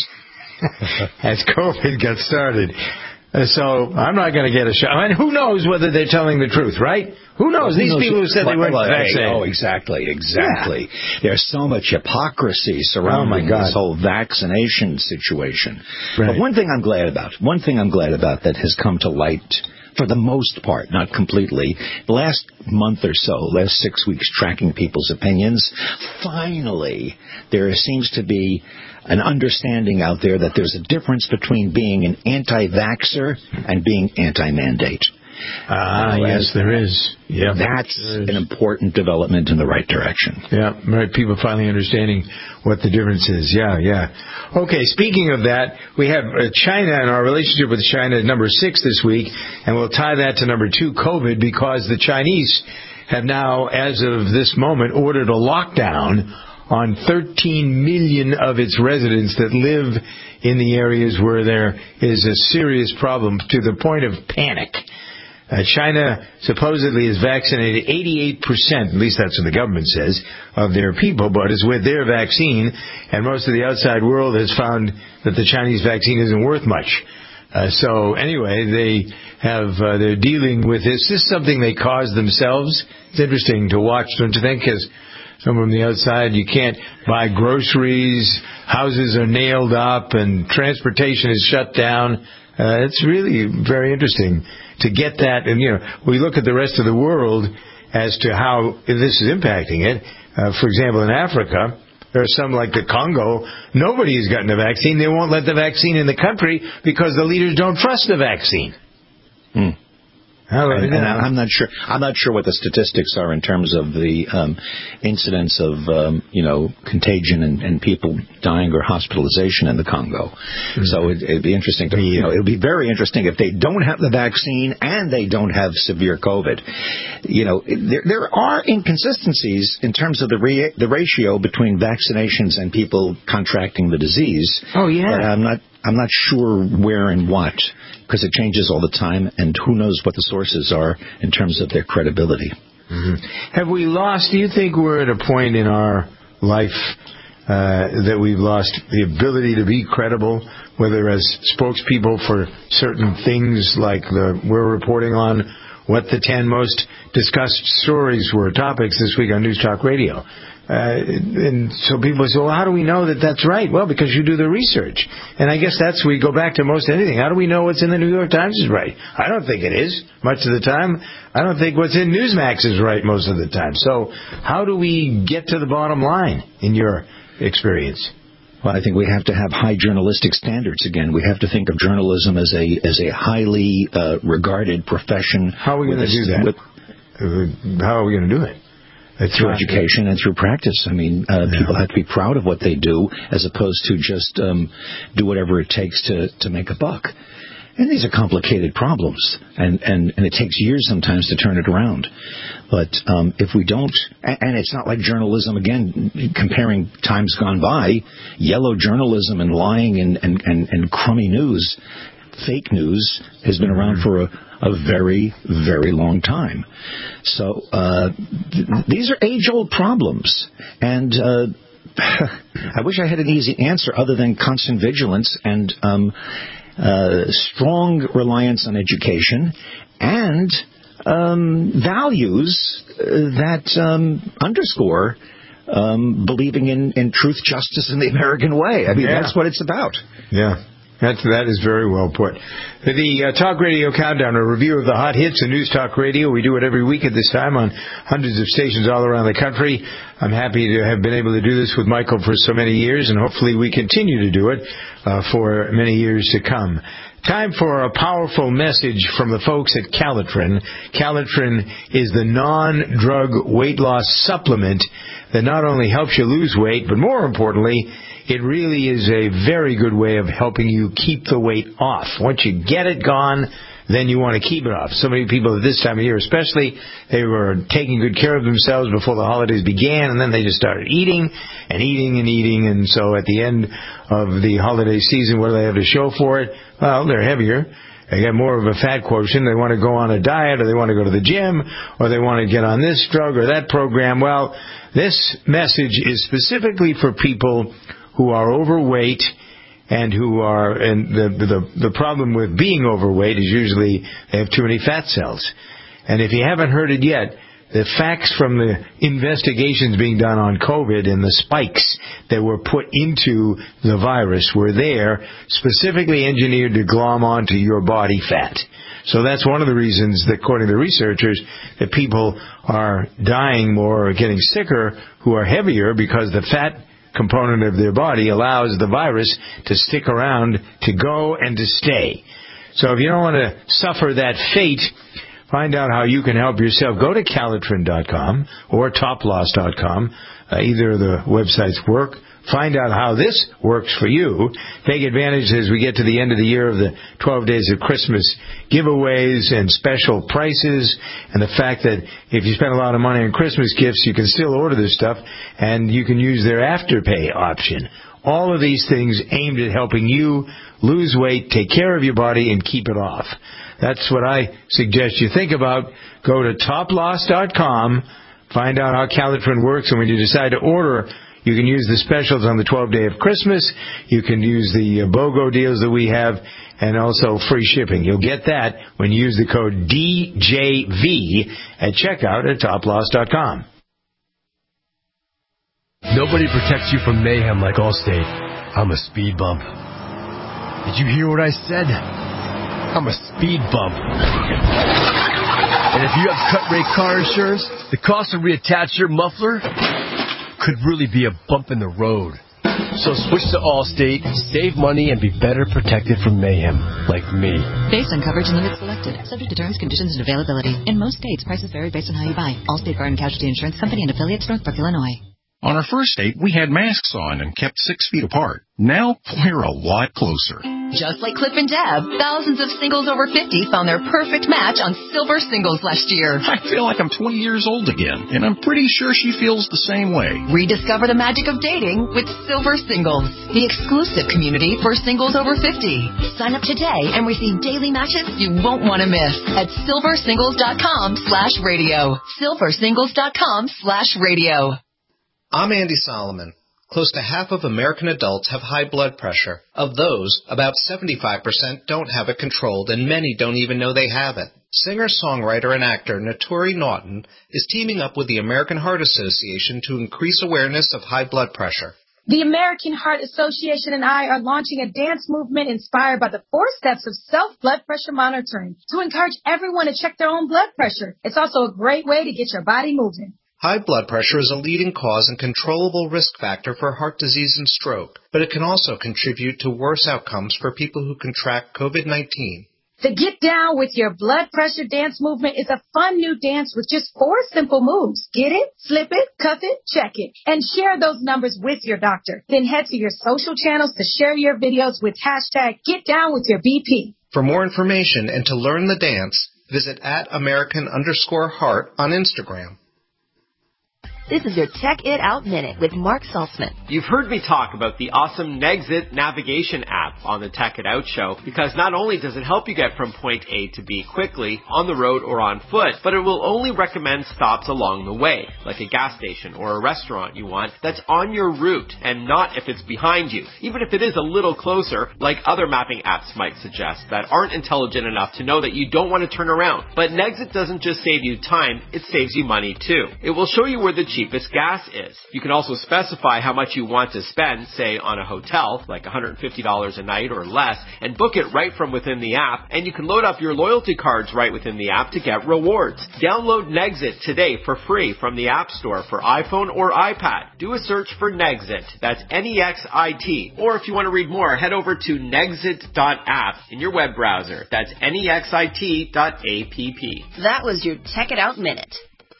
as COVID got started. Uh, so I'm not going to get a shot. I mean, who knows whether they're telling the truth, right? Who knows? Well, who These knows people who said they weren't vaccinated. Oh, exactly, exactly. Yeah. There's so much hypocrisy surrounding oh this whole vaccination situation. Right. But one thing I'm glad about, one thing I'm glad about that has come to light for the most part, not completely, the last month or so, last six weeks tracking people's opinions, finally there seems to be an understanding out there that there's a difference between being an anti-vaxxer and being anti-mandate. Ah, uh, yes, there is. Yeah, that's is. an important development in the right direction. Yeah, right. People finally understanding what the difference is. Yeah, yeah. Okay, speaking of that, we have uh, China and our relationship with China at number six this week, and we'll tie that to number two, COVID, because the Chinese have now, as of this moment, ordered a lockdown on thirteen million of its residents that live in the areas where there is a serious problem to the point of panic. Uh, China supposedly has vaccinated eighty-eight percent, at least that's what the government says, of their people, but it's with their vaccine, and most of the outside world has found that the Chinese vaccine isn't worth much. Uh, so anyway, they have, uh, they're dealing with this. This is something they caused themselves. It's interesting to watch, don't you think? Because someone from the outside, you can't buy groceries, houses are nailed up, and transportation is shut down. Uh, it's really very interesting to get that. And, you know, we look at the rest of the world as to how this is impacting it. Uh, for example, in Africa, there are some like the Congo. Nobody has gotten a vaccine. They won't let the vaccine in the country because the leaders don't trust the vaccine. Hmm. And, and I'm not sure. I'm not sure what the statistics are in terms of the um, incidence of um, you know contagion and, and people dying or hospitalization in the Congo. Mm-hmm. So it, it'd be interesting to you know it'd be very interesting if they don't have the vaccine and they don't have severe COVID. You know there there are inconsistencies in terms of the re- the ratio between vaccinations and people contracting the disease. Oh yeah. But I'm not. I'm not sure where and what, because it changes all the time, and who knows what the sources are in terms of their credibility. Mm-hmm. Have we lost, do you think we're at a point in our life uh, that we've lost the ability to be credible, whether as spokespeople for certain things like the we're reporting on what the ten most discussed stories were, topics this week on News Talk Radio? Uh, and so people say, well, how do we know that that's right? Well, because you do the research. And I guess that's, we go back to most anything. How do we know what's in the New York Times is right? I don't think it is much of the time. I don't think what's in Newsmax is right most of the time. So how do we get to the bottom line in your experience? Well, I think we have to have high journalistic standards again. We have to think of journalism as a as a highly uh, regarded profession. How are we going to do that? With, how are we going to do it? Through education and through practice. I mean, uh, yeah. people have to be proud of what they do as opposed to just um, do whatever it takes to, to make a buck. And these are complicated problems, and, and, and it takes years sometimes to turn it around. But um, if we don't, and, and it's not like journalism, again, comparing times gone by, yellow journalism and lying and, and, and, and crummy news, fake news, has been around for a, a very, very long time. So uh, th- these are age-old problems, and uh, I wish I had an easy answer other than constant vigilance and um, uh, strong reliance on education and um, values that um, underscore um, believing in, in truth, justice, and the American way. I mean, yeah. that's what it's about. Yeah. That, that is very well put. The uh, Talk Radio Countdown, a review of the hot hits of News Talk Radio. We do it every week at this time on hundreds of stations all around the country. I'm happy to have been able to do this with Michael for so many years, and hopefully we continue to do it uh, for many years to come. Time for a powerful message from the folks at Calitrin. Calitrin is the non-drug weight loss supplement that not only helps you lose weight, but more importantly, it really is a very good way of helping you keep the weight off. Once you get it gone, then you want to keep it off. So many people at this time of year, especially, they were taking good care of themselves before the holidays began, and then they just started eating and eating and eating. And so at the end of the holiday season, what do they have to show for it? Well, they're heavier. They got more of a fat quotient. They want to go on a diet, or they want to go to the gym, or they want to get on this drug or that program. Well, this message is specifically for people who are overweight and who are, and the, the the problem with being overweight is usually they have too many fat cells. And if you haven't heard it yet, the facts from the investigations being done on COVID and the spikes that were put into the virus were there, specifically engineered to glom onto your body fat. So that's one of the reasons that, according to researchers, that people are dying more or getting sicker who are heavier, because the fat component of their body allows the virus to stick around, to go and to stay. So if you don't want to suffer that fate, find out how you can help yourself. Go to Calitrin dot com or Top Loss dot com. Uh, either of the websites work. Find out how this works for you. Take advantage as we get to the end of the year of the twelve Days of Christmas giveaways and special prices, and the fact that if you spend a lot of money on Christmas gifts, you can still order this stuff, and you can use their Afterpay option. All of these things aimed at helping you lose weight, take care of your body, and keep it off. That's what I suggest you think about. Go to Top Loss dot com, find out how Calitrin works, and when you decide to order, you can use the specials on the twelfth day of Christmas. You can use the uh, BOGO deals that we have, and also free shipping. You'll get that when you use the code D J V at checkout at Top Loss dot com. Nobody protects you from mayhem like Allstate. I'm a speed bump. Did you hear what I said? I'm a speed bump. And if you have cut rate car insurance, the cost to reattach your muffler could really be a bump in the road. So switch to Allstate, save money, and be better protected from mayhem, like me. Based on coverage and limits selected. Subject to terms, conditions, and availability. In most states, prices vary based on how you buy. Allstate Fire and Casualty Insurance Company and affiliates, Northbrook, Illinois. On our first date, we had masks on and kept six feet apart. Now, we're a lot closer. Just like Cliff and Deb, thousands of singles over fifty found their perfect match on Silver Singles last year. I feel like I'm twenty years old again, and I'm pretty sure she feels the same way. Rediscover the magic of dating with Silver Singles, the exclusive community for singles over fifty. Sign up today and receive daily matches you won't want to miss at silversingles.com slash radio. silversingles.com slash radio. I'm Andy Solomon. Close to half of American adults have high blood pressure. Of those, about seventy-five percent don't have it controlled, and many don't even know they have it. Singer-songwriter and actor Naturi Naughton is teaming up with the American Heart Association to increase awareness of high blood pressure. The American Heart Association and I are launching a dance movement inspired by the four steps of self-blood pressure monitoring to encourage everyone to check their own blood pressure. It's also a great way to get your body moving. High blood pressure is a leading cause and controllable risk factor for heart disease and stroke, but it can also contribute to worse outcomes for people who contract COVID nineteen. The Get Down with Your Blood Pressure dance movement is a fun new dance with just four simple moves. Get it, slip it, cuff it, check it, and share those numbers with your doctor. Then head to your social channels to share your videos with hashtag Get Down with Your B P. For more information and to learn the dance, visit at American underscore heart on Instagram. This is your Check It Out Minute with Mark Saltzman. You've heard me talk about the awesome Nexit navigation app on the Check It Out show, because not only does it help you get from point A to B quickly, on the road or on foot, but it will only recommend stops along the way, like a gas station or a restaurant you want that's on your route and not if it's behind you, even if it is a little closer, like other mapping apps might suggest that aren't intelligent enough to know that you don't want to turn around. But Nexit doesn't just save you time, it saves you money too. It will show you where the cheapest gas is. You can also specify how much you want to spend, say on a hotel, like one hundred fifty dollars a night or less, and book it right from within the app, and you can load up your loyalty cards right within the app to get rewards. Download Nexit today for free from the App Store for iPhone or iPad. Do a search for Nexit. That's N E X I T. Or if you want to read more, head over to nexit dot app in your web browser. That's N E X I T dot app. That was your Check It Out Minute.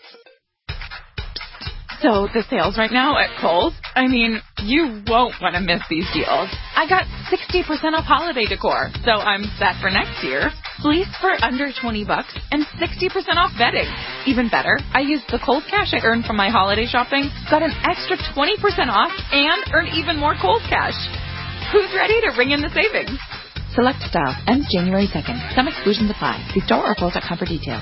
So the sales right now at Kohl's, I mean, you won't want to miss these deals. I got sixty percent off holiday decor, so I'm set for next year. Fleece for under twenty bucks and sixty percent off bedding. Even better, I used the Kohl's cash I earned from my holiday shopping, got an extra twenty percent off, and earned even more Kohl's cash. Who's ready to ring in the savings? Select styles ends January second. Some exclusions apply. See store or Kohl's dot com for details.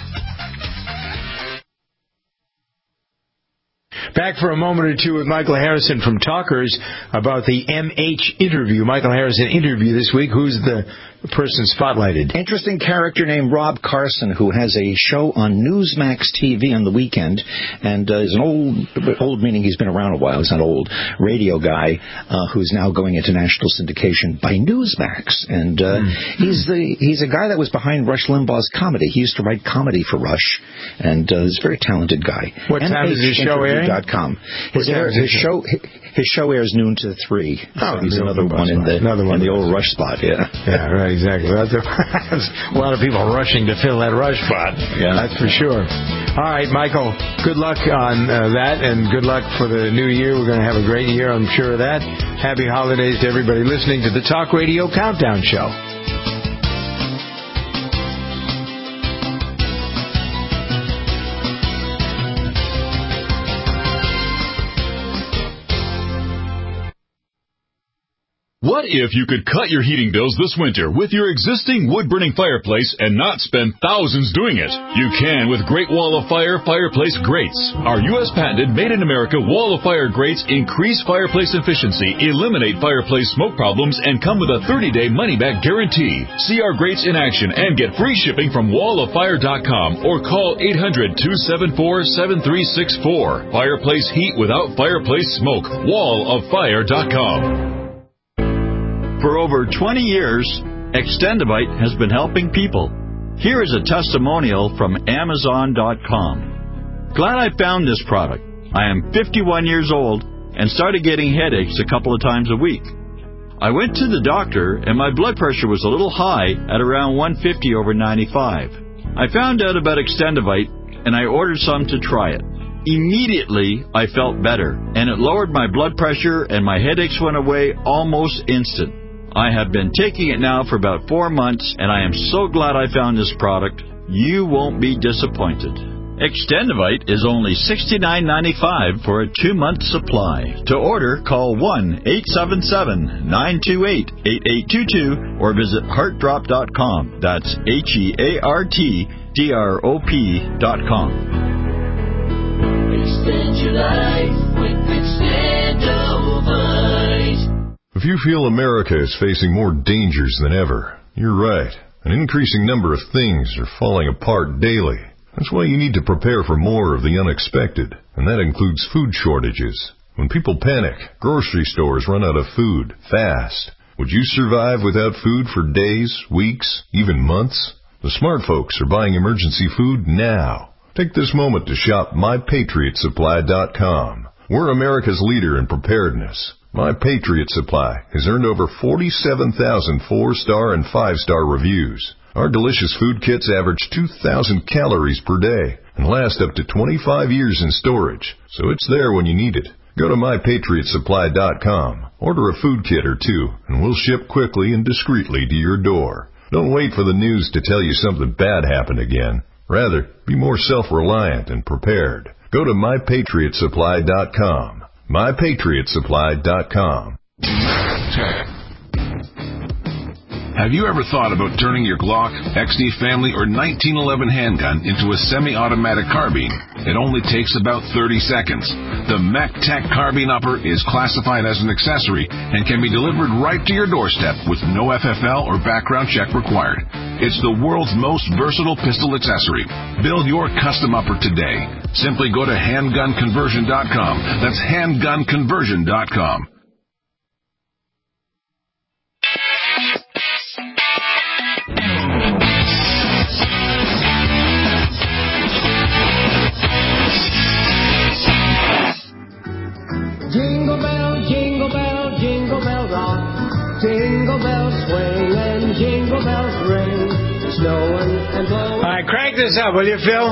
Back for a moment or two with Michael Harrison from Talkers about the M H interview. Michael Harrison interview this week. Who's the person spotlighted? Interesting character named Rob Carson, who has a show on Newsmax T V on the weekend, and uh, is an old, old meaning he's been around a while, he's not old, radio guy uh, who's now going into national syndication by Newsmax. And uh, mm. he's the he's a guy that was behind Rush Limbaugh's comedy. He used to write comedy for Rush, and uh, he's a very talented guy. What time does his show air? Com. His, air, his show his show airs noon to three. Oh, so he's another one in the another one in the old Rush spot. Yeah, yeah, right, exactly. That's a, a lot of people rushing to fill that Rush spot. Yeah, that's for sure. All right, Michael. Good luck on uh, that, and good luck for the new year. We're going to have a great year, I'm sure of that. Happy holidays to everybody listening to the Talk Radio Countdown Show. What if you could cut your heating bills this winter with your existing wood-burning fireplace and not spend thousands doing it? You can with Great Wall of Fire Fireplace Grates. Our U S patented made-in-America Wall of Fire grates increase fireplace efficiency, eliminate fireplace smoke problems, and come with a thirty-day money-back guarantee. See our grates in action and get free shipping from wall of fire dot com or call eight hundred, two seven four, seven three six four. Fireplace heat without fireplace smoke. wall of fire dot com. For over twenty years, Extendivite has been helping people. Here is a testimonial from Amazon dot com. Glad I found this product. I am fifty-one years old, and started getting headaches a couple of times a week. I went to the doctor, and my blood pressure was a little high at around one fifty over ninety-five. I found out about Extendivite, and I ordered some to try it. Immediately, I felt better, and it lowered my blood pressure, and my headaches went away almost instant. I have been taking it now for about four months, and I am so glad I found this product. You won't be disappointed. Extendivite is only sixty-nine ninety-five for a two-month supply. To order, call one eight seven seven, nine two eight, eight eight two two or visit heart drop dot com. That's H E A R T D R O P dot com. Extend your life with Extendivite. If you feel America is facing more dangers than ever, you're right. An increasing number of things are falling apart daily. That's why you need to prepare for more of the unexpected, and that includes food shortages. When people panic, grocery stores run out of food fast. Would you survive without food for days, weeks, even months? The smart folks are buying emergency food now. Take this moment to shop my patriot supply dot com. We're America's leader in preparedness. My Patriot Supply has earned over forty-seven thousand four-star and five-star reviews. Our delicious food kits average two thousand calories per day and last up to twenty-five years in storage, so it's there when you need it. Go to my patriot supply dot com, order a food kit or two, and we'll ship quickly and discreetly to your door. Don't wait for the news to tell you something bad happened again. Rather, be more self-reliant and prepared. Go to my patriot supply dot com. my patriot supply dot com. Have you ever thought about turning your Glock, X D Family, or nineteen eleven handgun into a semi-automatic carbine? It only takes about thirty seconds. The MacTac Carbine Upper is classified as an accessory and can be delivered right to your doorstep with no F F L or background check required. It's the world's most versatile pistol accessory. Build your custom upper today. Simply go to handgun conversion dot com. That's handgun conversion dot com. Jingle bell, jingle bell, jingle bell rock. Jingle bells swing and jingle bells ring. Snowing and blowing. All right, crank this up, will you, Phil?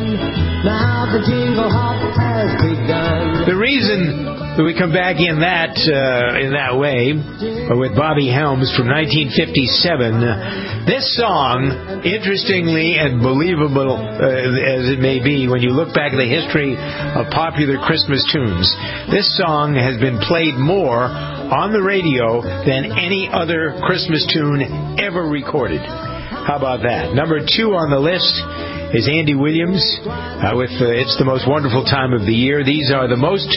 Now the jingle hop has begun. The reason that we come back in that uh, in that way with Bobby Helms from nineteen fifty-seven, uh, this song, interestingly and believable uh, as it may be, when you look back at the history of popular Christmas tunes, this song has been played more on the radio than any other Christmas tune ever recorded. How about that? Number two on the list is Andy Williams uh, with uh, It's the Most Wonderful Time of the Year. These are the most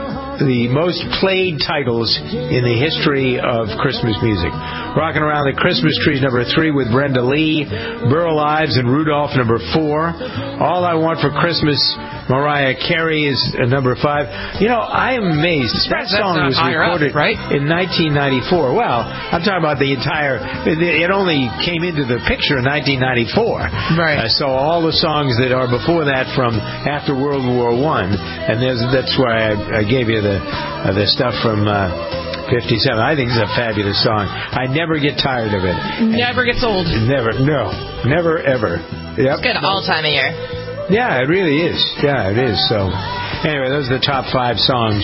the most played titles in the history of Christmas music. Rocking Around the Christmas Tree is number three with Brenda Lee. Burl Ives and Rudolph, number four. All I Want for Christmas, Mariah Carey, is uh, number five. You know, I am amazed. That song was recorded up, right? in nineteen ninety-four. Well, I'm talking about the entire... It, it only came into the picture in nineteen ninety-four. Right. Uh, so all the songs that are before that from after World War One, and there's, that's why I, I gave you the uh, the stuff from... Uh, fifty-seven. I think it's a fabulous song. I never get tired of it. Never gets old. Never. No. Never, ever. Yep. It's good all time of year. Yeah, it really is. Yeah, it is. So, anyway, those are the top five songs.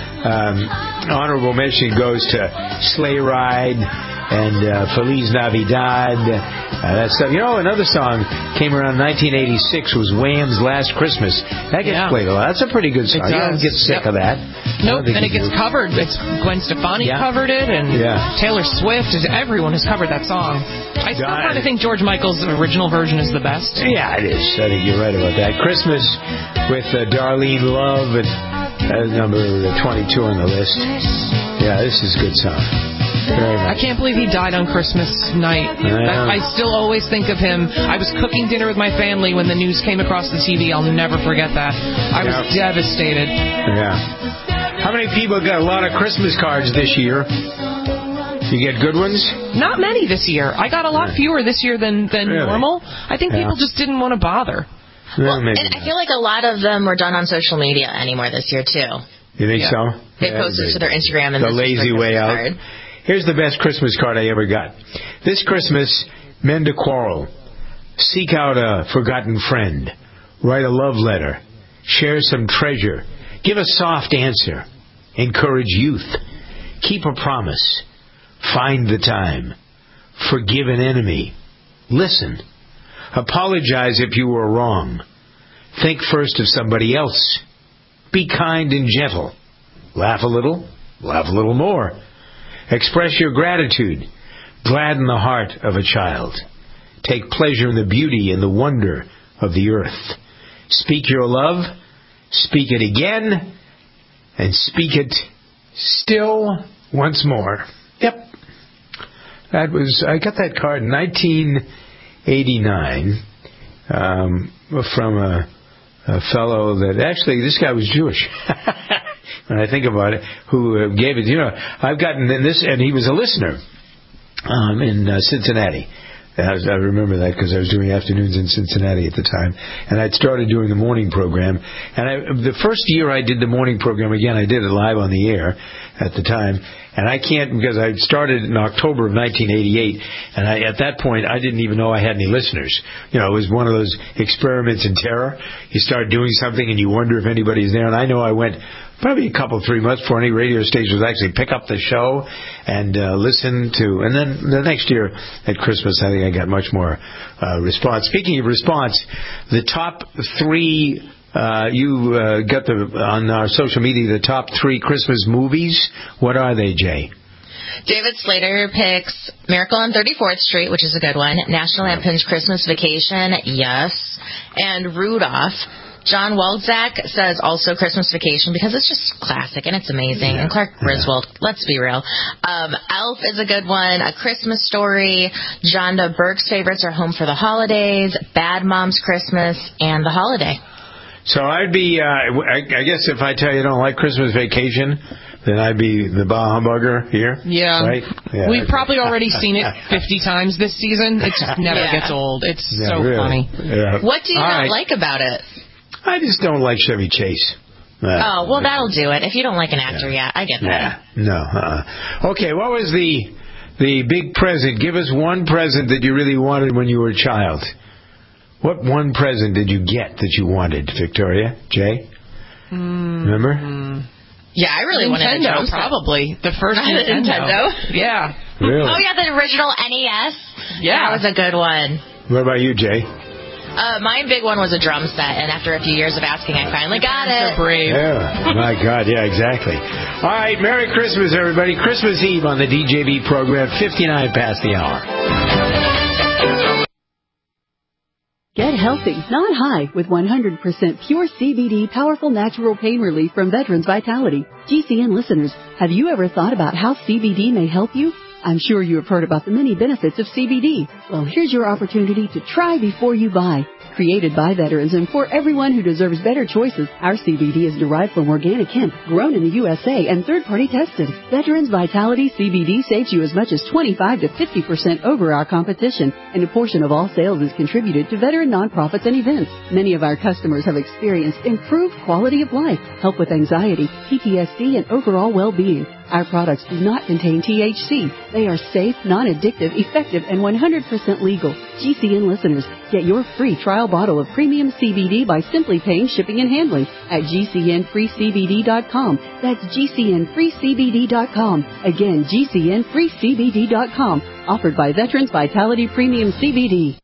Um, honorable mention goes to Sleigh Ride and uh, Feliz Navidad. Uh, that stuff. You know, another song came around nineteen eighty-six was Wham's Last Christmas. That gets yeah. played a lot. That's a pretty good song. You don't get sick yep. of that. Nope, and it gets do. covered. It's Gwen Stefani yeah. covered it, and yeah. Taylor Swift. Everyone has covered that song. I still kind of think George Michael's original version is the best. Yeah, it is. I think you're right about that. Christmas with uh, Darlene Love at uh, number twenty-two on the list. Yeah, this is a good song. Very nice. I can't believe he died on Christmas night. I, I still always think of him. I was cooking dinner with my family when the news came across the T V. I'll never forget that. I was yeah. devastated. Yeah. How many people got a lot of Christmas cards this year? You get good ones? Not many this year. I got a lot fewer this year than, than really? normal. I think yeah. people just didn't want to bother. Well, and I feel like a lot of them were done on social media anymore this year, too. You think yeah. so? They posted to their Instagram and the this lazy was way out. card. Here's the best Christmas card I ever got. This Christmas, mend a quarrel. Seek out a forgotten friend. Write a love letter. Share some treasure. Give a soft answer. Encourage youth. Keep a promise. Find the time. Forgive an enemy. Listen. Apologize if you were wrong. Think first of somebody else. Be kind and gentle. Laugh a little. Laugh a little more. Express your gratitude. Gladden the heart of a child. Take pleasure in the beauty and the wonder of the earth. Speak your love. Speak it again. And speak it still once more. Yep. That was, I got that card in nineteen eighty-nine um, from a, a fellow that, actually, this guy was Jewish. When I think about it, who uh, gave it, you know, I've gotten this, and he was a listener um, in uh, Cincinnati. I, was, I remember that because I was doing afternoons in Cincinnati at the time, and I'd started doing the morning program. And I, the first year I did the morning program again, I did it live on the air at the time. And I can't, because I started in October of nineteen eighty-eight, and I, at that point I didn't even know I had any listeners. You know, it was one of those experiments in terror. You start doing something and you wonder if anybody's there. And I know I went probably a couple, three months before any radio station was actually pick up the show and uh, listen to. And then the next year at Christmas, I think I got much more uh, response. Speaking of response, the top three. Uh, you uh, got the on our social media the top three Christmas movies. What are they, Jay? David Slater picks Miracle on thirty-fourth Street, which is a good one. National Lampoon's Christmas Vacation, yes. And Rudolph. John Waldzak says also Christmas Vacation because it's just classic and it's amazing. Yeah. And Clark Griswold, yeah. Let's be real. Um, Elf is a good one. A Christmas Story. Jonda Burke's favorites are Home for the Holidays, Bad Moms Christmas, and The Holiday. So I'd be, uh, I, I guess if I tell you I don't like Christmas Vacation, then I'd be the bah humbugger here. Yeah. Right? Yeah. We've probably already seen it fifty times this season. It just never yeah. gets old. It's yeah, so really. funny. Yeah. What do you All not right. like about it? I just don't like Chevy Chase. Uh, oh, well, that'll do it. If you don't like an actor, yeah, yeah I get that. Yeah. No. Uh-uh. Okay, what was the the big present? Give us one present that you really wanted when you were a child. What one present did you get that you wanted, Victoria? Jay? Mm, Remember? Mm. Yeah, I really Nintendo, wanted a drum set. Probably. The first Nintendo. Nintendo. Yeah. Really? Oh, yeah, the original N E S. Yeah. That was a good one. What about you, Jay? Uh, my big one was a drum set, and after a few years of asking, I finally got it. So brave. Yeah, my God, yeah, exactly. All right, Merry Christmas, everybody. Christmas Eve on the D J V program, fifty-nine past the hour. Get healthy, not high, with one hundred percent pure C B D powerful natural pain relief from Veterans Vitality. G C N listeners, have you ever thought about how C B D may help you? I'm sure you have heard about the many benefits of C B D. Well, here's your opportunity to try before you buy. Created by veterans and for everyone who deserves better choices, our C B D is derived from organic hemp, grown in the U S A and third-party tested. Veterans Vitality C B D saves you as much as twenty-five to fifty percent over our competition, and a portion of all sales is contributed to veteran nonprofits and events. Many of our customers have experienced improved quality of life, help with anxiety, P T S D, and overall well-being. Our products do not contain T H C. They are safe, non-addictive, effective, and one hundred percent legal. G C N listeners, get your free trial bottle of premium C B D by simply paying shipping and handling at G C N free C B D dot com. That's G C N free C B D dot com. Again, G C N free C B D dot com. Offered by Veterans Vitality Premium C B D.